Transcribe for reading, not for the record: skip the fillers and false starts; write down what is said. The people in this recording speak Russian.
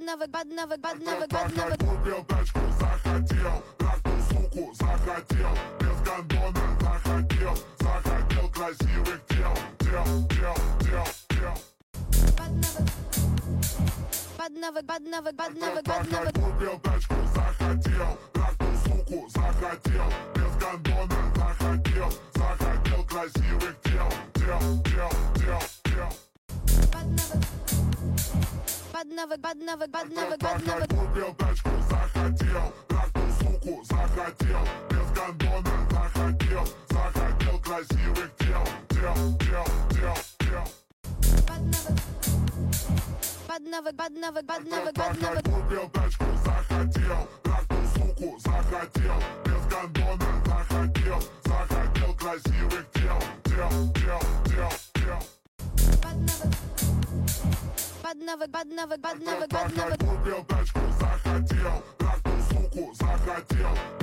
Покакать купил тачку, захотел, так ту суку захотел, без гондона захотел красивых тел. Покакать купил тачку, захотел, так ту суку захотел, без гондона захотел красивых тел. Покакать купил тачку, захотел, так ту суку захотел, без гондона захотел красивых тел. Покакать купил тачку, захотел, так ту суку захотел, без гондона захотел красивых тел. Покакать купил тачку, захотел, так ту суку захотел,